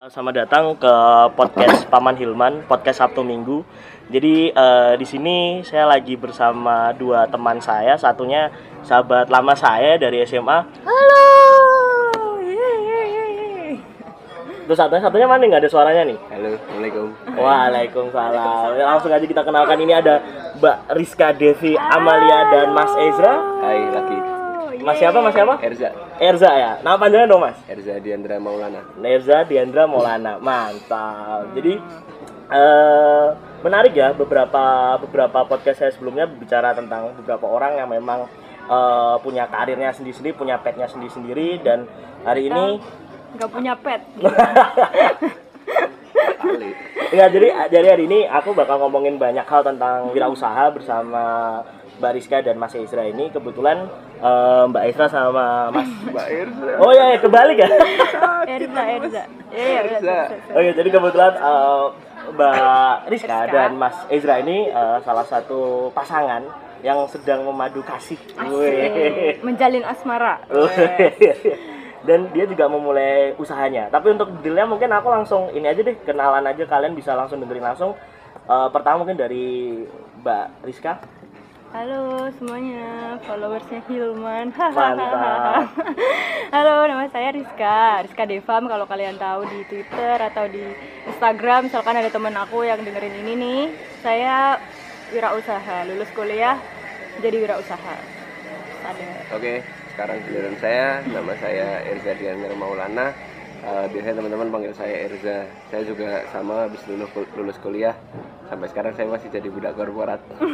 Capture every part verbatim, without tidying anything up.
Selamat datang ke podcast Paman Hilman, podcast Sabtu Minggu. Jadi uh, di sini saya lagi bersama dua teman saya, satunya sahabat lama saya dari S M A. Halo. Yeay. Terus satunya satunya mana nggak ada suaranya nih? Halo, assalamualaikum. Waalaikumsalam. Langsung aja kita kenalkan, ini ada Mbak Rizka Devi Amalia dan Mas Ezra. Hai lagi. Mas siapa? Mas siapa? Erza. Erza ya. Nama panjangnya dong Mas? Erza Diandra Maulana. Erza Diandra Maulana. Mantap. Jadi eh, menarik ya, beberapa beberapa podcast saya sebelumnya bicara tentang beberapa orang yang memang eh, punya karirnya sendiri-sendiri, punya petnya sendiri-sendiri, dan hari ini nggak punya pet. Kali. Enggak, jadi jadi hari ini aku bakal ngomongin banyak hal tentang wirausaha bersama Mbak Rizka dan Mas Ezra ini. Kebetulan uh, Mbak Ezra sama Mas Mbak Erza. Oh ya, ya kebalik ya. Erza, Erza. Iya, iya, Erza. Oke, jadi kebetulan uh, Mbak Rizka Rizka dan Mas Ezra ini uh, salah satu pasangan yang sedang memadu kasih. Asik. Menjalin asmara. Dan dia juga memulai usahanya. Tapi untuk dealnya mungkin aku langsung ini aja deh, kenalan aja, kalian bisa langsung dengerin langsung. Uh, pertama mungkin dari Mbak Rizka. Halo semuanya, followersnya Hilman. Mantap. Halo, nama saya Rizka, Rizka Devam kalau kalian tahu di Twitter atau di Instagram. Misalkan ada teman aku yang dengerin ini nih, saya wirausaha, lulus kuliah jadi wirausaha. Ada. Oke, sekarang giliran saya. Nama saya Erza Diandra Maulana. Uh, biasanya teman-teman panggil saya Erza. Saya juga sama habis lulus lulus kuliah. Sampai sekarang saya masih jadi budak korporat.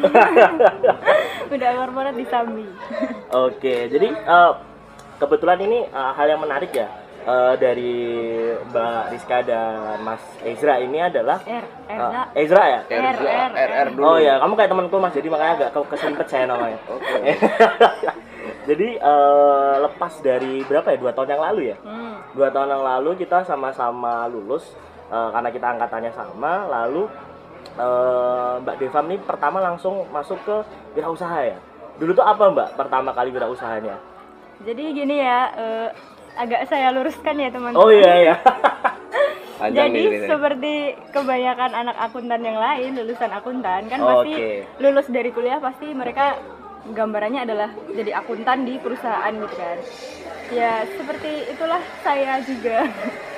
Budak korporat di Sambi. Oke, jadi uh, kebetulan ini uh, hal yang menarik ya, uh, dari Mbak Rizka dan Mas Ezra ini adalah R, uh, Erza. Ezra ya? R, R, R R dulu. Oh ya, kamu kayak temanku Mas, jadi makanya agak kesempet saya namanya. Oke. Jadi uh, lepas dari berapa ya, dua tahun yang lalu ya? Hmm. Dua tahun yang lalu kita sama-sama lulus, uh, karena kita angkatannya sama. Lalu uh, Mbak Devam nih pertama langsung masuk ke wirausaha ya. Dulu tuh apa Mbak pertama kali wirausahanya? Jadi gini ya, eh, agak saya luruskan ya teman-teman. Oh iya ya. Panjang Jadi nih ceritanya. seperti kebanyakan anak akuntan yang lain, lulusan akuntan kan Oh, pasti oke. lulus dari kuliah pasti mereka gambarannya adalah jadi akuntan di perusahaan gitu kan. Ya seperti itulah saya juga.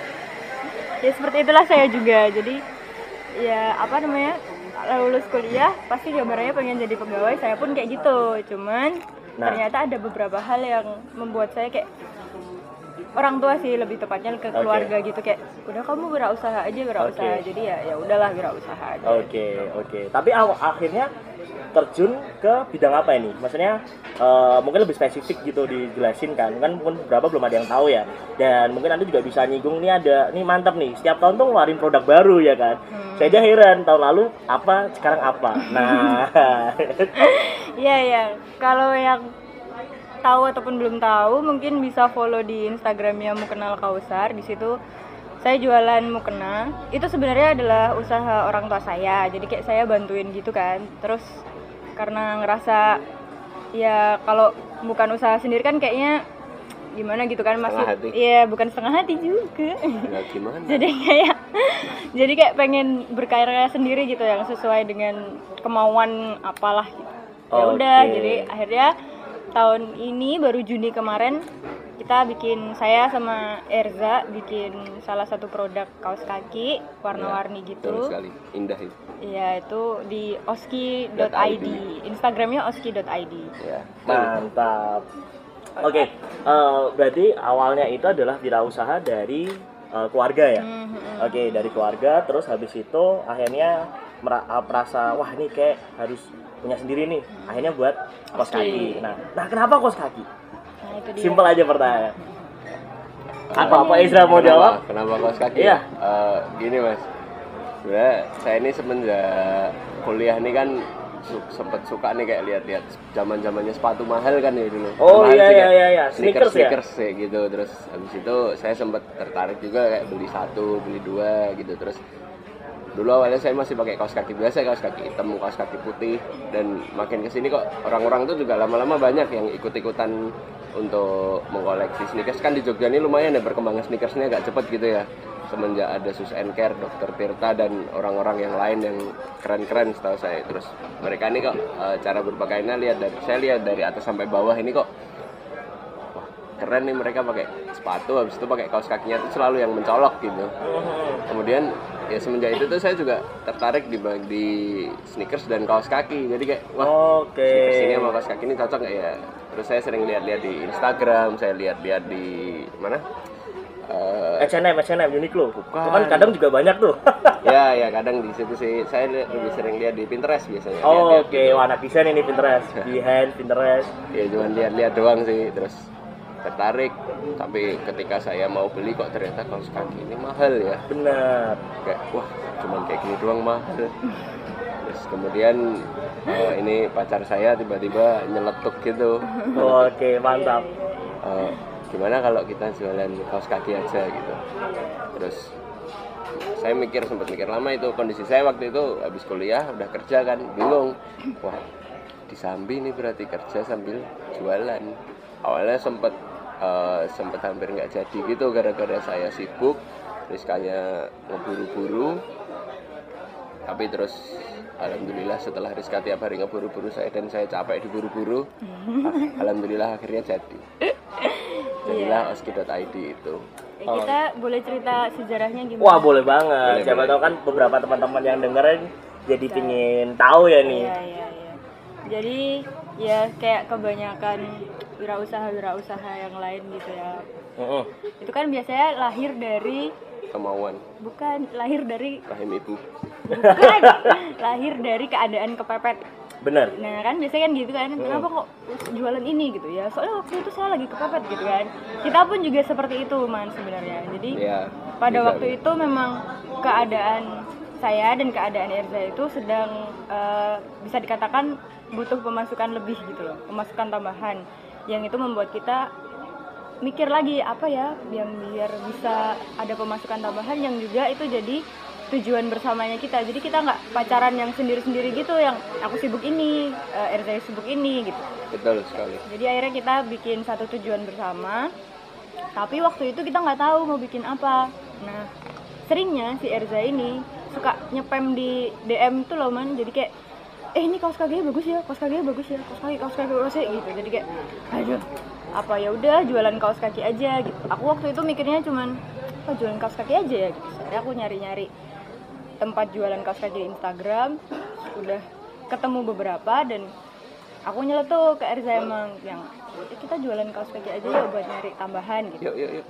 Ya seperti itulah saya juga. Jadi ya apa namanya, lulus kuliah pasti gambarannya pengen jadi pegawai. Saya pun kayak gitu. Cuman Nah. ternyata ada beberapa hal yang membuat saya kayak, orang tua sih lebih tepatnya ke keluarga gitu, kayak udah kamu wirausaha aja wirausaha. Oke. Jadi ya ya udahlah wirausaha aja. Oke, oke. Tapi aw- akhirnya terjun ke bidang apa ini? Maksudnya uh, mungkin lebih spesifik gitu dijelasin kan? Kan mungkin beberapa belum ada yang tahu ya. Dan mungkin Anda juga bisa nyinggung nih, ada nih mantap nih. Setiap tahun tuh ngeluarin produk baru ya kan? Hmm. Saya aja heran, tahun lalu apa, sekarang apa. Nah. Iya ya. Kalau yang tahu ataupun belum tahu mungkin bisa follow di Instagramnya Mukena Kausar. Di situ saya jualan mukena. Itu sebenarnya adalah usaha orang tua saya. Jadi kayak saya bantuin gitu kan. Terus karena ngerasa ya kalau bukan usaha sendiri kan kayaknya gimana gitu kan, masih Setengah hati. iya bukan setengah hati juga. Nah, gimana? jadi kayak jadi kayak pengen berkarya sendiri gitu yang sesuai dengan kemauan apalah gitu. Ya udah, Oke. jadi akhirnya tahun ini baru Juni kemarin kita bikin, saya sama Erza bikin salah satu produk kaos kaki warna-warni Betul gitu. sekali. Indah itu. Iya, itu di oski dot i d. Instagramnya oski dot i d. Ya. Mantap. Oke, eh, berarti awalnya itu adalah wirausaha dari eh, keluarga ya. Mhm. Oke, dari keluarga, terus habis itu akhirnya mera- eh, merasa wah ini kayak harus punya sendiri nih. Akhirnya buat kos Oke. kaki. Nah, nah kenapa kos kaki? Nah, itu dia. Simpel aja pertanyaan. Apa Eh, apa Ezra mau kenapa- jawab? Kenapa kaos kaki? Iya. Eh, gini mas, sebenarnya saya ini semenjak kuliah nih kan su- sempet suka nih kayak lihat-lihat zaman zamannya sepatu mahal kan ya dulu. Oh, Mahal iya, sih, iya, kayak iya, iya. Sneakers ya? sneakers ya gitu. Terus habis itu saya sempet tertarik juga kayak beli satu, beli dua gitu. Terus dulu awalnya saya masih pakai kaos kaki biasa, kaos kaki hitam, kaos kaki putih, dan makin kesini kok orang-orang tuh juga lama-lama banyak yang ikut-ikutan untuk mengkoleksi sneakers. Kan di Jogja ini lumayan ya perkembangan sneakersnya agak cepet gitu ya. semenjak ada Sus and Care, Dokter Tirta dan orang-orang yang lain yang keren-keren setahu saya. Terus mereka ini kok uh, cara berpakaiannya lihat dari saya lihat dari atas sampai bawah ini kok wah, keren nih, mereka pakai sepatu habis itu pakai kaos kakinya itu selalu yang mencolok gitu. Kemudian ya semenjak itu tuh saya juga tertarik di di sneakers dan kaos kaki. Jadi kayak wah, Oke. sneakers ini sama kaos kaki ini cocok nggak ya? Terus saya sering lihat-lihat di Instagram, saya lihat-lihat di mana? Uh, H and M, H and M, Uniqlo. Bukan. Itu kan kadang juga banyak tuh. ya, ya kadang di situ sih. Saya li- lebih sering lihat di Pinterest biasanya. Oh, Lihat-lihat oke. gitu. Wah, anak desain ini Pinterest. Behance, Pinterest. Ya cuman lihat-lihat doang sih, terus tertarik. Tapi ketika saya mau beli kok ternyata kaos kaki ini mahal ya. Bener. Kayak wah, cuman kayak gini doang mahal. Terus kemudian uh, ini pacar saya tiba-tiba nyeletuk gitu. Oke, mantap. Uh, gimana kalau kita jualan kaos kaki aja gitu. Terus saya mikir, sempat mikir lama itu. Kondisi saya waktu itu habis kuliah udah kerja kan, bingung. Wah, di Sambi nih berarti kerja sambil jualan. Awalnya sempat uh, sempat hampir nggak jadi gitu gara-gara saya sibuk, Rizkanya ngeburu-buru. Tapi terus alhamdulillah setelah Rizka tiap hari ngeburu-buru saya dan saya capek diburu-buru, alhamdulillah akhirnya jadi. Jadilah oski dot i d itu. Eh, kita boleh cerita sejarahnya gimana? Wah, boleh banget. Boleh, Siapa boleh. tahu kan beberapa teman-teman yang dengerin jadi pingin tahu ya nih. Iya, iya, iya. Jadi ya kayak kebanyakan wirausaha-wirausaha yang lain gitu ya. Heeh. Itu kan biasanya lahir dari Kemauan bukan lahir dari rahim ibu. bukan lahir dari keadaan kepepet. Bener. Nah kan biasanya kan gitu kan, kenapa kok jualan ini gitu ya? Soalnya waktu itu saya lagi kepepet gitu kan. Kita pun juga seperti itu man sebenarnya. Jadi Ya, pada bisa, waktu bisa. itu memang keadaan saya dan keadaan Erza itu sedang eh, bisa dikatakan butuh pemasukan lebih gitu loh, pemasukan tambahan yang itu membuat kita mikir lagi apa ya yang biar bisa ada pemasukan tambahan yang juga itu jadi tujuan bersamanya kita. Jadi kita nggak pacaran yang sendiri-sendiri gitu, yang aku sibuk ini, eh, Erza sibuk ini gitu. Betul sekali. Jadi akhirnya kita bikin satu tujuan bersama. Tapi waktu itu kita nggak tahu mau bikin apa. Nah, seringnya si Erza ini suka nyepam di D M tuh loh man. Jadi kayak, eh ini kaos kakinya bagus ya, kaos kakinya bagus ya, kaos kaki, kaos kaki bagus ya gitu. Jadi kayak, aduh, apa ya udah jualan kaos kaki aja gitu. Aku waktu itu mikirnya cuman, apa jualan kaos kaki aja ya gitu. Akhirnya aku nyari-nyari tempat jualan kaos kaki di Instagram, udah ketemu beberapa dan aku nyeletuk ke Erza emang yang "Eh, kita jualan kaos kaki aja ya buat nyari tambahan gitu. Yuk, yuk, yuk.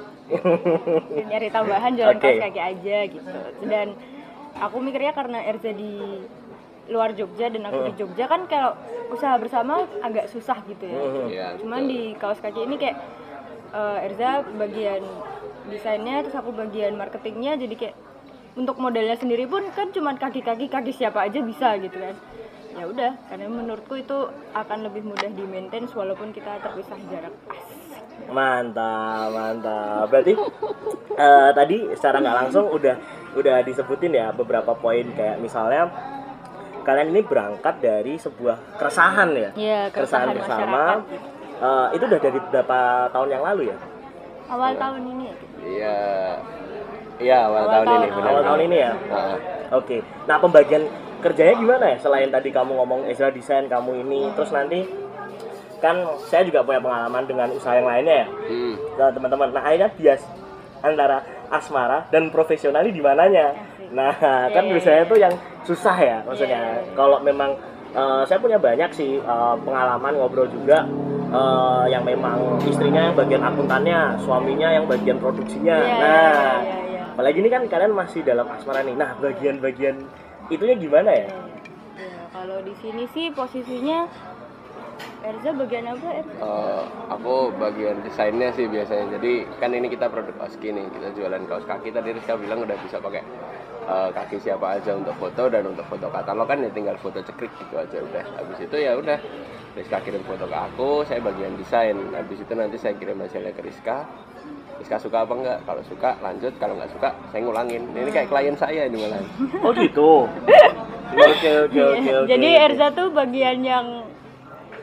Nyari tambahan jualan Oke. kaos kaki aja gitu. Dan aku mikirnya karena Erza di luar Jogja dan aku di Jogja kan kalau usaha bersama agak susah gitu ya. Ya, Cuman di kaos kaki ini kayak eh, Erza bagian desainnya, terus aku bagian marketingnya, jadi kayak untuk modalnya sendiri pun kan cuma kaki-kaki, kaki siapa aja bisa gitu kan. Ya udah, karena menurutku itu akan lebih mudah di maintain walaupun kita terpisah jarak. Asik. Mantap, mantap. Berarti eh, tadi secara nggak langsung udah udah disebutin ya beberapa poin kayak misalnya kalian ini berangkat dari sebuah keresahan ya. Iya, keresahan bersama. masyarakat gitu. Eh, itu udah dari berapa tahun yang lalu ya? Awal tahun ini. Iya. Iya, awal, Awal tahun, tahun, ini benar. Awal tahun ini ya. Nah, Oke. Nah, pembagian kerjanya gimana ya? Selain tadi kamu ngomong Ezra desain, kamu ini, terus nanti kan saya juga punya pengalaman dengan usaha yang lainnya ya. hmm. Nah, teman-teman. Nah, akhirnya bias antara asmara dan profesional di mananya. Nah, kan Iya, biasanya iya, tuh yang susah ya maksudnya. Iya, iya. Kalau memang eh, saya punya banyak sih eh, pengalaman ngobrol juga eh, yang memang istrinya yang bagian akuntannya, suaminya yang bagian produksinya. Iya, Nah, iya, iya. apalagi ini kan kalian masih dalam asmara nih. Nah, bagian-bagian itunya gimana ya? Ya, kalau di sini sih posisinya Erza bagian apa? Erza? Eh, aku bagian desainnya sih biasanya. Jadi kan ini kita produk oski nih, kita jualan kaos kaki. Tadi Rizka bilang udah bisa pakai eh, kaki siapa aja untuk foto, dan untuk foto katalog kan ya tinggal foto cekrik gitu aja udah. Habis itu ya udah Rizka kirim foto ke aku, saya bagian desain. Habis itu nanti saya kirim hasilnya ke Rizka. Rizka suka apa enggak? Kalau suka lanjut, kalau nggak suka saya ngulangin. Ini kayak klien saya ini malah. Oh gitu. Oke oke oke oke. Jadi Erza tuh bagian yang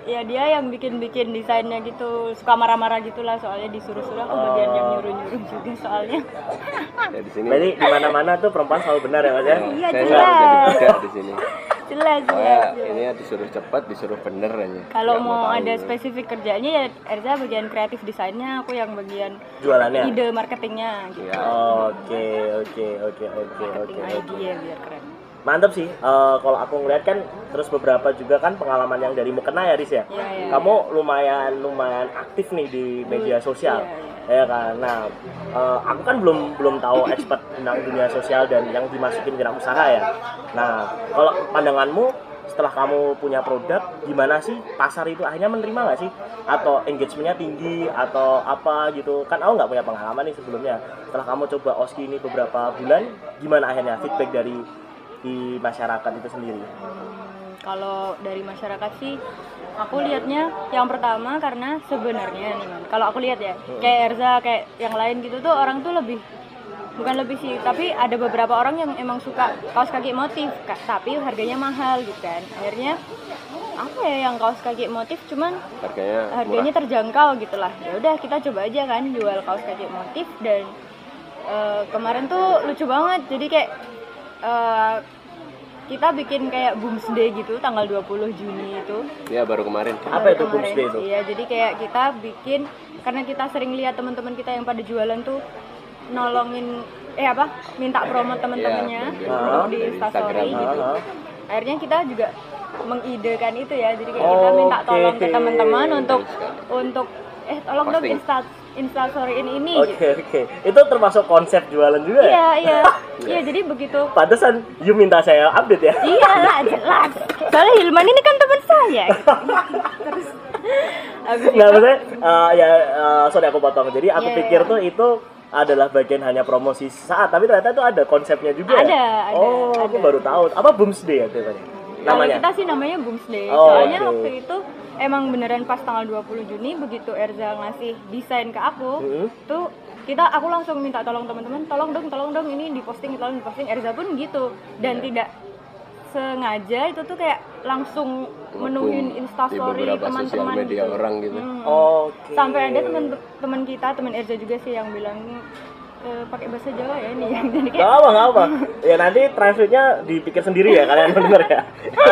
ya dia yang bikin-bikin desainnya gitu, suka marah-marah gitulah soalnya disuruh-suruh aku bagian yang nyuruh-nyuruh juga soalnya. Ya di sini. Berarti di mana-mana tuh perempuan selalu benar ya Mas ya? Iya, saya jelas. selalu jadi budak di sini. Jelas Soalnya jelas. ini ya disuruh cepat, disuruh bener aja. Kalau Nggak mau tahu. ada spesifik kerjanya ya Erza bagian kreatif desainnya, aku yang bagian Jualannya. ide marketingnya gitu. Ya. Oke, oke, oke, oke, oke, Marketing oke. idea biar keren. Mantap sih. Eh, kalau aku ngeliat kan terus beberapa juga kan pengalaman yang dari Mukena ya, Riz ya. Iya, iya. Kamu lumayan lumayan aktif nih di media sosial. Iya, Ya kan. Nah, eh, aku kan belum belum tahu expert tentang dunia sosial dan yang dimasukin wirausaha ya. Nah, kalau pandanganmu setelah kamu punya produk, gimana sih pasar itu akhirnya menerima nggak sih? Atau engagementnya tinggi atau apa gitu? Kan aku nggak punya pengalaman nih sebelumnya. Setelah kamu coba Oski ini beberapa bulan, gimana akhirnya feedback dari di masyarakat itu sendiri? Hmm, kalau dari masyarakat sih aku lihatnya yang pertama karena sebenarnya nih Man, kalau aku lihat ya kayak Erza kayak yang lain gitu tuh orang tuh lebih bukan lebih sih tapi ada beberapa orang yang emang suka kaos kaki motif Kak, tapi harganya mahal gitu kan. Akhirnya apa ya yang kaos kaki motif cuman Harganya harganya murah. terjangkau gitulah. Ya udah kita coba aja kan jual kaos kaki motif dan eh, kemarin tuh lucu banget. Jadi kayak eh, kita bikin kayak Boomsday gitu tanggal dua puluh Juni itu. Ya baru kemarin. Apa itu Kemarin. Boomsday itu? Iya, jadi kayak kita bikin karena kita sering lihat teman-teman kita yang pada jualan tuh nolongin eh apa? Minta promo teman-temannya Iya, promo di dari Instastory Instagram. gitu. Ah, ah. Akhirnya kita juga mengidekan itu ya. Jadi kayak kita minta Oke. tolong ke teman-teman untuk Bagus sekali. untuk eh tolong dong Posting. insta instastoryin ini Oke, gitu. oke. Itu termasuk konsep jualan juga ya? Iya, iya. Iya, jadi begitu. Pantesan you minta saya update ya? Iya lah, jelas. Soalnya Hilman ini kan teman saya. Terus habis Nggak, itu maksudnya, eh, ya, eh, sorry aku potong. Jadi aku Iya, pikir iya. tuh itu adalah bagian hanya promosi saat, tapi ternyata itu ada konsepnya juga Ada, ya? ada, Oh, aku ada. baru tahu. Apa Boomsday ya temanya? kalau Namanya? kita sih namanya Boomsday. Oh, Soalnya oke. waktu itu emang beneran pas tanggal dua puluh Juni begitu Erza ngasih desain ke aku, Mhm. tuh kita aku langsung minta tolong teman-teman, tolong dong, tolong dong ini diposting, tolong diposting. Erza pun gitu dan Iya. tidak sengaja itu tuh kayak langsung menuhin Di instastory beberapa sosial teman-teman media orang gitu. Hmm. Oke. Sampai ada teman-teman kita, teman Erza juga sih yang bilang "E, pakai bahasa Jawa ya ini yang jadi kayak Gak apa, gak apa. Ya nanti translate-nya dipikir sendiri ya kalian bener ya.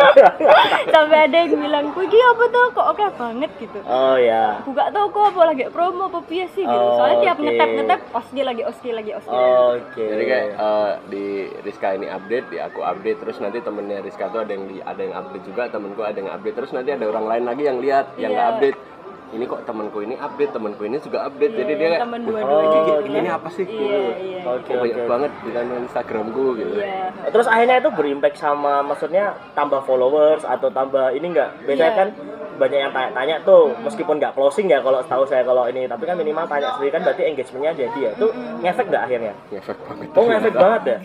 sampai ada yang bilang kuwi apa tuh kok oke banget gitu. Oh ya. Aku gak tau kok apa lagi promo apa piye sih gitu. Oh, Soalnya tiap oke. ngetap ngetap oski lagi oski lagi oski. Oke. Jadi kayak eh, di Rizka ini update, di aku update, terus nanti temennya Rizka tuh ada yang di, ada yang update juga, temenku ada yang update, terus nanti ada orang lain lagi yang lihat, yang nggak Iya. update. Ini kok temanku ini update, temanku ini juga update, jadi dia kayak teman "Wah, dua-duanya oh, gitu ini, kan. ini apa sih?" Iya, gitu. iya. Oke, Kok banyak oke. banget di dalam Instagramku gitu. Iya. Terus akhirnya itu berimpact sama maksudnya tambah followers atau tambah ini enggak? Biasanya Iya. kan banyak yang tanya-tanya tuh meskipun nggak closing ya kalau tahu saya kalau ini, tapi kan minimal tanya sendiri kan berarti engagementnya jadi ya. Itu ngefek nggak akhirnya? Ngefek banget. Oh ngefek banget ya?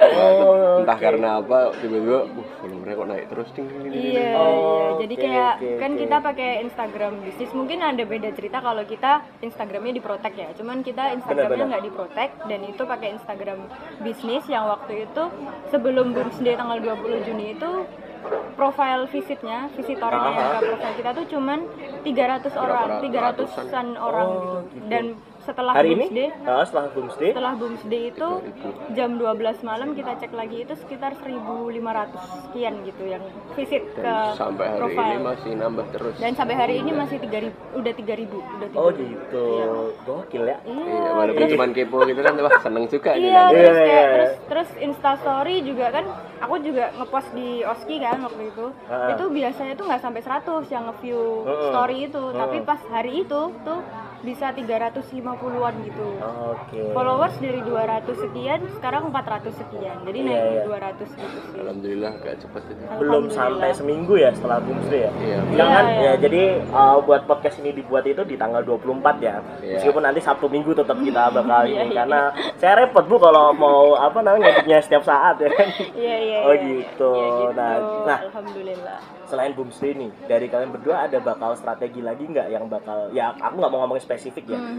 Oh, Entah oke. karena apa tiba-tiba uh followernya kok naik terus ting ting ting, ting. Iya, Oh, iya. Jadi oke, kayak oke, kan oke. kita pakai Instagram bisnis mungkin ada beda cerita kalau kita Instagramnya diprotek ya. Cuman kita Instagramnya Benar-benar. nggak diprotek dan itu pakai Instagram bisnis yang waktu itu sebelum Boomsday tanggal dua puluh Juni itu profile visitnya, visitornya yang ke profile kita tuh cuman tiga ratus orang, tiga ratusan orang Oh, gitu. gitu. Dan setelah Hari ini? Boomsday, Ah, setelah Boomsday? setelah Boomsday itu jam dua belas malam kita cek lagi itu sekitar seribu lima ratus sekian gitu yang visit ke Dan sampai hari profile. ini masih nambah terus. Dan sampai hari ini masih tiga ribu, udah tiga ribu, udah tiga Oh ribu. gitu. Iya. Gokil ya. Iya. Iya, walaupun terus, cuma kepo gitu kan, wah seneng juga nih iya, nanti. terus Iya, kayak iya. terus terus Instastory juga kan, aku juga ngepost di Oski kan waktu itu. Ah. Itu biasanya tuh nggak sampai seratus yang nge-view Heeh. story itu, tapi Heeh. pas hari itu tuh bisa tiga ratus lima puluhan gitu. Oke. Followers dari dua ratus sekian sekarang empat ratus sekian. Jadi Iya, naik iya. dua ratus gitu sih. Alhamdulillah agak cepet itu. Belum Alhamdulillah. sampai seminggu ya setelah Boomsday ya. Iya. Jangan Iya, ya, iya. jadi uh, buat podcast ini dibuat itu di tanggal dua puluh empat ya. Iya. Meskipun nanti Sabtu Minggu tetap kita bakal Iya, ini iya. karena saya repot Bu kalau mau apa namanya ngeditnya setiap saat ya. Iya iya. Oh, iya. gitu. Iya, gitu. Nah, nah. Alhamdulillah. Selain Boomsday nih, dari kalian berdua ada bakal strategi lagi nggak yang bakal ya aku nggak mau ngomongin spesifik ya. Mhm. Tapi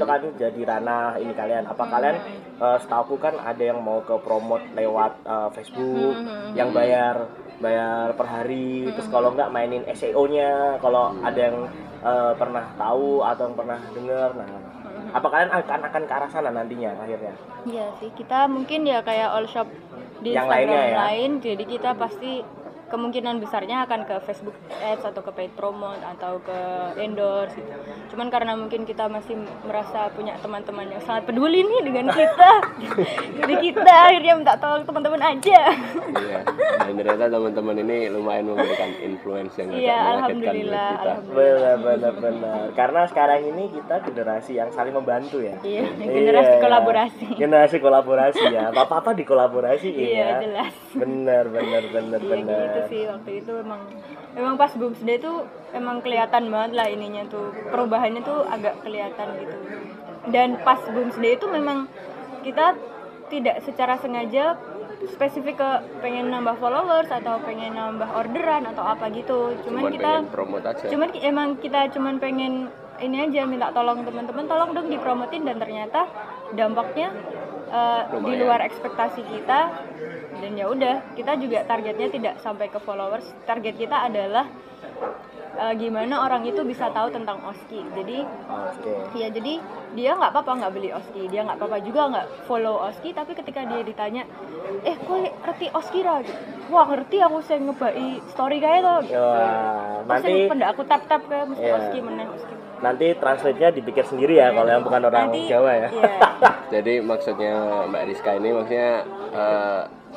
itu kan jadi ranah ini kalian. Apa kalian uh, setahu kan ada yang mau ke promote lewat uh, Facebook yang bayar bayar per hari, terus kalau nggak mainin S E O-nya, kalau ada yang uh, pernah tahu atau yang pernah dengar, nah apa kalian akan akan ke arah sana nantinya akhirnya? Iya sih, kita mungkin ya kayak all shop di Yang Instagram lainnya ya? lain, jadi kita pasti kemungkinan besarnya akan ke Facebook Ads atau ke paid promote atau ke endorse gitu. Cuman karena mungkin kita masih merasa punya teman-teman yang sangat peduli nih dengan kita, jadi kita akhirnya minta tolong teman-teman aja. Iya. Dan ternyata teman-teman ini lumayan memberikan influence yang agak Iya, mengagetkan buat alhamdulillah, kita. alhamdulillah. Benar, benar, benar. Karena sekarang ini kita generasi yang saling membantu ya. Iya, generasi Iya, kolaborasi. Generasi kolaborasi ya. Apa-apa dikolaborasiin Iya, ya. jelas. Benar, benar, benar, Iya benar. gitu sih, waktu itu emang emang pas Boomsday tuh emang kelihatan banget lah ininya tuh, perubahannya tuh agak kelihatan gitu. Dan pas Boomsday itu memang kita tidak secara sengaja spesifik ke pengen nambah followers atau pengen nambah orderan atau apa gitu. Cuman, Cuman kita pengen promote aja. cuman ki- emang kita cuman pengen ini aja, minta tolong teman-teman, tolong dong dipromotin, dan ternyata dampaknya uh, di Lumayan. luar ekspektasi kita. Dan ya udah, kita juga targetnya tidak sampai ke followers, target kita adalah uh, gimana orang itu bisa tahu tentang Oski. Jadi Oke. ya jadi dia nggak apa-apa nggak beli Oski, dia nggak apa-apa juga nggak follow Oski, tapi ketika dia ditanya, eh kok ngerti Oski ra gitu, wah ngerti aku sing ngebai story kayak to gitu. Wah, Terus nanti yang pada aku tap-tap kayak mesti Iya. Oski meneh Oski meneh. nanti translate-nya dipikir sendiri ya kalau yang bukan orang Nanti, Jawa ya. iya. Jadi maksudnya Mbak Rizka ini maksudnya eh,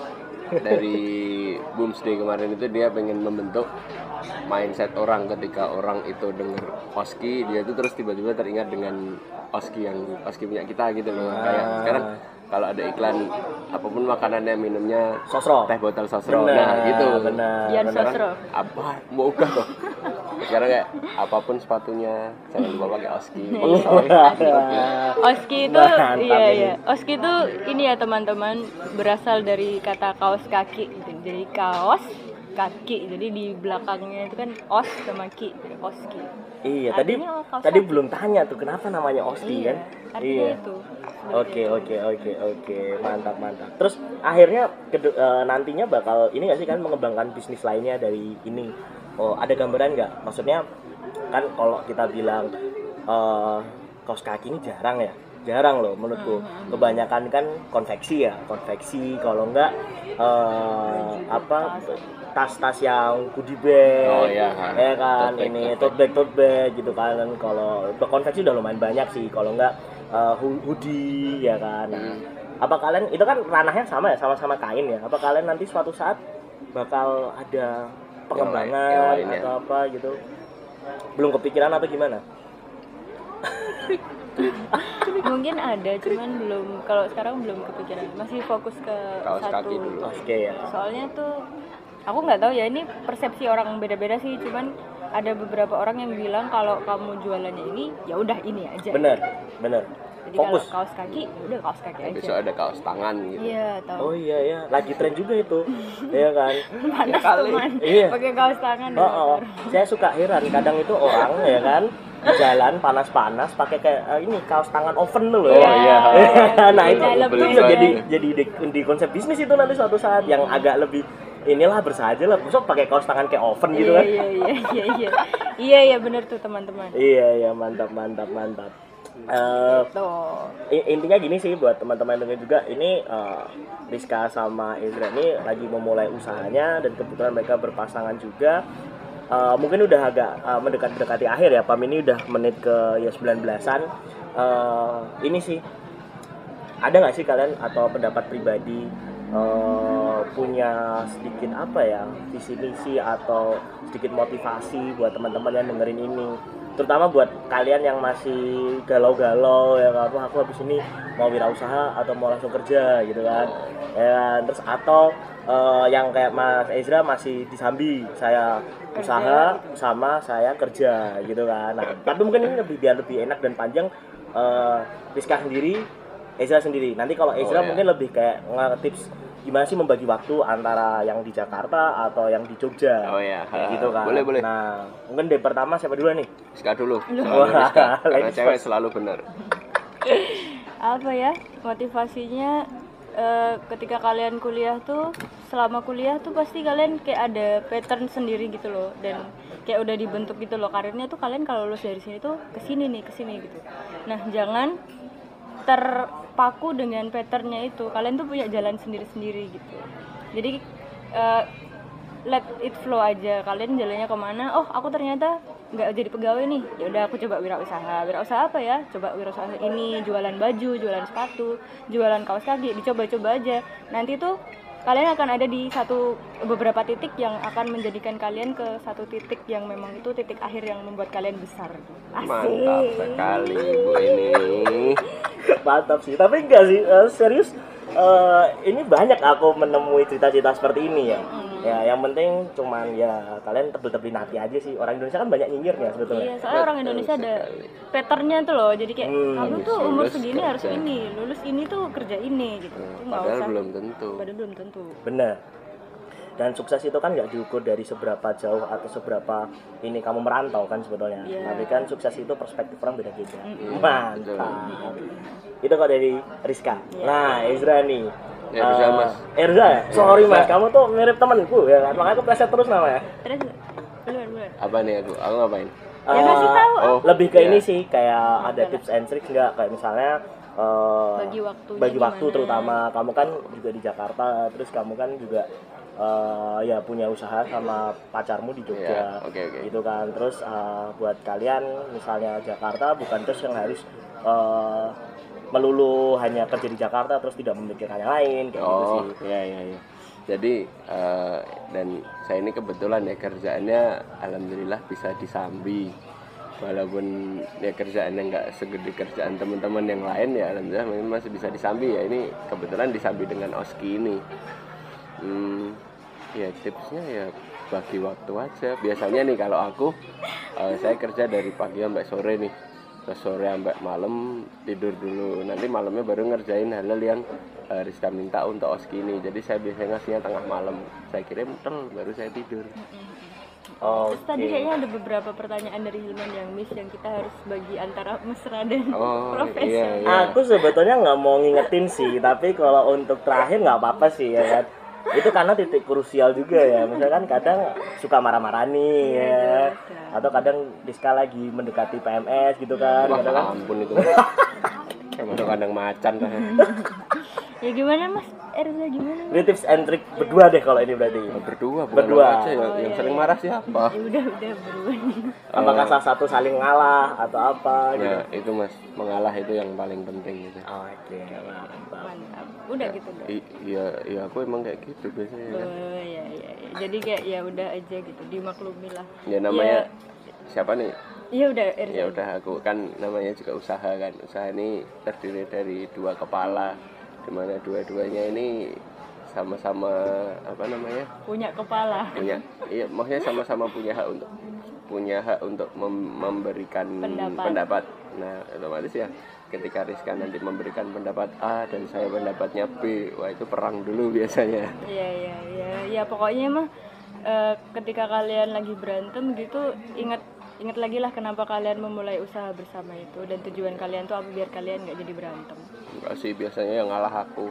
dari Boomsday kemarin itu dia pengen membentuk mindset orang ketika orang itu denger Oski, dia itu terus tiba-tiba teringat dengan Oski yang Oski punya kita gitu loh. Kayak sekarang kalau ada iklan apapun makanannya, minumnya Sosro. teh botol sosro, Benar, nah gitu. benar, Dian benar. Sosro. Apa mau gak kok? Sekarang kayak apapun sepatunya jangan lupa pakai Oski. Oski itu Mantap iya ini. iya. Oski itu ini ya teman-teman, berasal dari kata kaos kaki gitu. Jadi kaos kaki. Jadi di belakangnya itu kan os sama ki, jadi Oski. Iya, tadi Artinya kaos tadi kaki. belum tanya tuh kenapa namanya Oski Iya, kan? artinya itu. Oke, oke, oke, oke. Mantap, mantap. Terus akhirnya kedu- eh, nantinya bakal ini nggak sih kan mengembangkan bisnis lainnya dari ini? Oh, ada gambaran nggak? Maksudnya kan kalau kita bilang eh, kaos kaki ini jarang ya. Jarang loh menurutku. Kebanyakan kan konveksi ya, konveksi kalau enggak eh, apa tas-tas yang goodie bag, Oh, iya. ya kan, Tote bag, ini tote tote bag, tote bag gitu kan. Kalau konveksi udah lumayan banyak sih, kalau enggak eh, hu- hoodie ya kan. Nah, apa kalian itu kan ranahnya sama ya, sama-sama kain ya. Apa kalian nanti suatu saat bakal ada pengembangan yang lainnya. atau apa gitu? Belum kepikiran atau gimana? Mungkin ada, cuman belum, kalau sekarang belum kepikiran. Masih fokus ke Kaos satu. kaki dulu. Oke ya. Soalnya tuh aku nggak tahu ya, ini persepsi orang beda-beda sih, cuman ada beberapa orang yang bilang kalau kamu jualannya ini ya udah ini aja. Bener, bener. Jadi kalau Fokus. kaos kaki ya udah kaos kaki aja. Besok ada kaos tangan gitu. Iya, tahu. Oh iya ya, lagi tren juga itu, ya kan? Panas kali. teman. Iya. Pakai kaos tangan di Oh, oh. motor. Saya suka heran kadang itu orang ya kan di jalan panas-panas pakai kayak eh, ini kaos tangan oven tuh loh. Iya, iya. Nah itu Dalam itu tuh bisa ya. jadi jadi di, di konsep bisnis itu nanti suatu saat yang agak lebih inilah bersahaja lah. Besok pakai kaos tangan kayak oven gitu Iya, kan? iya, iya, iya, iya. Iya, iya benar tuh teman-teman. Iya iya mantap mantap mantap. Eh, Tuh. I- intinya gini sih buat teman-teman dengar juga ini eh, Rizka sama Ezra ini lagi memulai usahanya dan kebetulan mereka berpasangan juga. Eh, mungkin udah agak eh, mendekat-mendekati akhir ya, Pam ini udah menit ke ya sembilan belasan. Eh, ini sih ada nggak sih kalian atau pendapat pribadi eh, punya sedikit apa ya visi misi atau sedikit motivasi buat teman-teman yang dengerin ini, terutama buat kalian yang masih galau-galau ya kan, "Wah, aku habis ini mau wirausaha atau mau langsung kerja gitu kan ya kan?" Terus atau eh, yang kayak Mas Ezra masih disambi, saya usaha sama saya kerja gitu kan. Nah tapi mungkin ini lebih biar lebih enak dan panjang, eh, Rizka sendiri, Ezra sendiri. Nanti kalau Ezra Oh, iya. mungkin lebih kayak nge-tips gimana sih membagi waktu antara yang di Jakarta atau yang di Jogja. Oh, iya. Kayak gitu kan. Boleh, boleh. Nah, mungkin dari pertama siapa dulu nih? Rizka dulu. Wah, Selalu Rizka. Karena ladies cewek first. selalu benar. Apa ya motivasinya? eh, ketika kalian kuliah tuh, selama kuliah tuh pasti kalian kayak ada pattern sendiri gitu loh, dan kayak udah dibentuk gitu loh karirnya tuh. Kalian kalau lulus dari sini tuh kesini nih kesini gitu. Nah, jangan terpaku dengan patternnya itu. Kalian tuh punya jalan sendiri-sendiri gitu. Jadi eh, let it flow aja, kalian jalannya kemana. Oh, aku ternyata nggak jadi pegawai nih, ya udah aku coba wirausaha. Wirausaha apa ya? Coba wirausaha ini, jualan baju, jualan sepatu, jualan kaos kaki, dicoba-coba aja. Nanti tuh kalian akan ada di satu beberapa titik yang akan menjadikan kalian ke satu titik yang memang itu titik akhir yang membuat kalian besar. Asik. Mantap sekali Bu ini. Mantap sih, tapi enggak sih, uh, serius uh, ini banyak aku menemui cerita-cerita seperti ini ya. Hmm. Ya, yang penting cuman ya kalian tebel-tebelin hati aja sih. Orang Indonesia kan banyak nyinyirnya sebetulnya. Iya, soalnya orang Indonesia ada patternnya tuh loh. Jadi kayak Hmm, kamu tuh umur lulus segini kerja. harus ini, lulus ini tuh kerja ini gitu. Hmm, Itu nggak padahal usah. belum tentu. Padahal belum tentu. Bener. Dan sukses itu kan nggak diukur dari seberapa jauh atau seberapa ini kamu merantau kan sebetulnya. Iya. Tapi kan sukses itu perspektif orang beda-beda. Mm-mm. Mantap. Itu kok dari Rizka. Iya. Nah, Ezra nih. Ya, Erza, Eh, Mas. Erza ya? Sorry Erza. Mas, kamu tuh mirip temanku ya kan? Makanya aku pleset terus namanya. Terus keluar keluar. Apa nih aku? Aku ngapain? Ya, ngasih tahu. Oh, Lebih ke iya. ini sih, kayak ada Apa? tips and tricks nggak? Kayak misalnya eh, Bagi waktunya bagi waktu gimana? terutama kamu kan juga di Jakarta, terus kamu kan juga eh, ya punya usaha sama pacarmu di Jogja, Iya, oke, oke. gitu kan. Terus eh, buat kalian misalnya Jakarta bukan terus yang harus eh, melulu hanya kerja di Jakarta terus tidak memikirkan yang lain kayak gitu Oh, sih. iya iya iya. Jadi eh, dan saya ini kebetulan ya kerjaannya alhamdulillah bisa di Sambi. Walaupun ya kerjaannya nggak segede kerjaan teman-teman yang lain ya alhamdulillah memang masih bisa di Sambi ya. Ini kebetulan di Sambi dengan Oski ini. Hmm, ya tipsnya ya bagi waktu aja. Biasanya nih kalau aku eh, saya kerja dari pagi sampai sore nih. Terus sore sampai malam tidur dulu. Nanti malamnya baru ngerjain hal-hal yang uh, Rizka minta untuk Oski ini. Jadi saya biasanya ngasihnya tengah malam. Saya kirim tel baru saya tidur. Oh, Terus tadi kayaknya ada beberapa pertanyaan dari Hilman yang miss yang kita harus bagi antara mesra dan Oh, profesi. iya, iya. Aku sebetulnya nggak mau ngingetin sih, tapi kalau untuk terakhir nggak apa-apa sih ya kan. Itu karena titik krusial juga ya. Misalkan kadang suka marah-marah nih ya. Atau kadang Rizka lagi mendekati P M S gitu kan. Wah, Kadang kan. ampun itu. Kayak kandang macan lah. Ya gimana Mas Erza, gimana? Ini tips and trick berdua deh kalau ini berarti. Berdua, bukan Berdua. lo aja ya. Oh, Yang iya, sering iya. marah siapa? Ya udah udah beruan. Apakah salah satu saling ngalah atau apa gitu. Ya itu mas, mengalah itu yang paling penting gitu. Oke, mantap. Mantap. Udah gitu dong. I- Iya, iya aku emang kayak gitu biasanya. kan. Oh ya ya ya. Jadi kayak ya udah aja gitu, dimaklumi lah. Ya namanya siapa nih? Ya udah Erza. Ya udah aku kan namanya juga usaha kan. Usaha ini terdiri dari dua kepala, dimana dua-duanya ini sama-sama apa namanya Punya kepala. punya, iya maksudnya sama-sama punya hak untuk punya hak untuk mem- memberikan Pendapat. pendapat. Nah otomatis ya ketika Rizka nanti memberikan pendapat A dan saya pendapatnya B, wah itu perang dulu biasanya. Iya iya iya. Ya pokoknya mah eh, ketika kalian lagi berantem gitu, ingat ingat lagi lah kenapa kalian memulai usaha bersama itu, dan tujuan kalian tuh apa biar kalian nggak jadi berantem. Enggak sih, biasanya yang ngalah aku.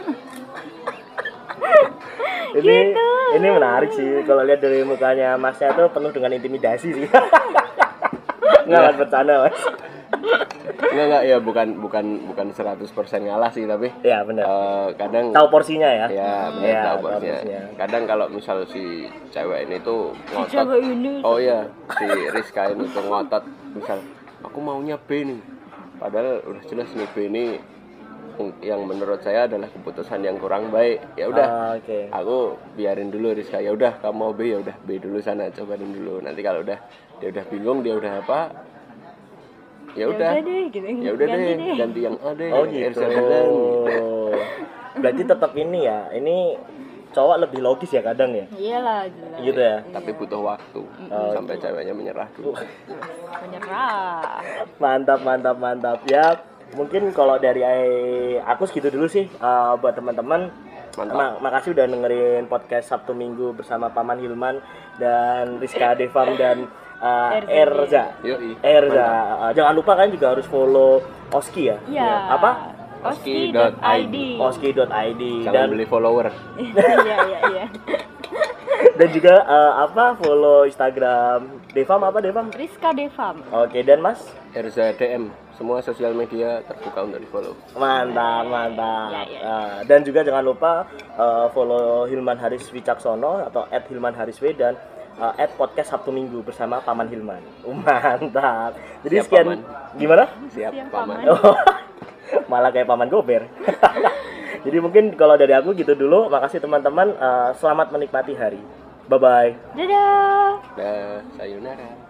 Ini ini menarik sih kalau lihat dari mukanya Masnya tuh penuh dengan intimidasi sih. Nggak lah, bercanda Mas. Enggak enggak ya bukan bukan bukan seratus persen ngalah sih tapi Ya benar. eh, kadang Tahu porsinya ya. ya benar Ya, tahu tahu porsinya. porsinya. Kadang kalau misal si cewek ini tuh ngotot. Cewek ini. Oh iya, si Rizka ini tuh ngotot misal aku maunya B nih. Padahal udah jelas nih B ini yang menurut saya adalah keputusan yang kurang baik. Ya udah. Ah, oke. Aku biarin dulu Rizka. Ya udah kamu mau B ya udah B dulu sana cobain dulu. Nanti kalau udah dia udah bingung, dia udah apa? Ya udah. deh gitu. Ya udah Ganti deh, ganti yang A deh. Oh yang gitu. Erza bilang. Berarti tetap ini ya. Ini cowok lebih logis ya kadang ya. Iyalah jelas. Gitu ya. Tapi butuh waktu Oh, sampai ceweknya menyerah dulu. Menyerah. Mantap, mantap, mantap. Ya, mungkin kalau dari eh, aku segitu dulu sih eh, buat teman-teman. Mantap. Ma- makasih udah dengerin podcast Sabtu Minggu bersama Paman Hilman dan Rizka Devam dan uh, Erza. Erza. Yoi. Erza. Uh, jangan lupa kan juga harus follow Oski ya. Iya. Apa? oski dot i d. oski dot i d Jangan dan beli follower. Iya, iya, iya. dan juga uh, apa follow Instagram Devam apa Devam? Rizka Devam. Oke, dan Mas? Erza D M. Semua sosial media terbuka untuk di follow. Mantap, mantap. Ya, ya. Uh, dan juga jangan lupa uh, follow Hilman Haris Wicaksono atau et hilman haris w dan uh, at podcast Sabtu Minggu bersama Paman Hilman. Uh, mantap. Jadi Siap, sekian Paman. gimana? Siap, Siap, paman. Paman. Oh, malah kayak Paman Gober. Jadi mungkin kalau dari aku gitu dulu. Makasih teman-teman. Uh, selamat menikmati hari. Bye bye. Dadah. Dah, sayonara.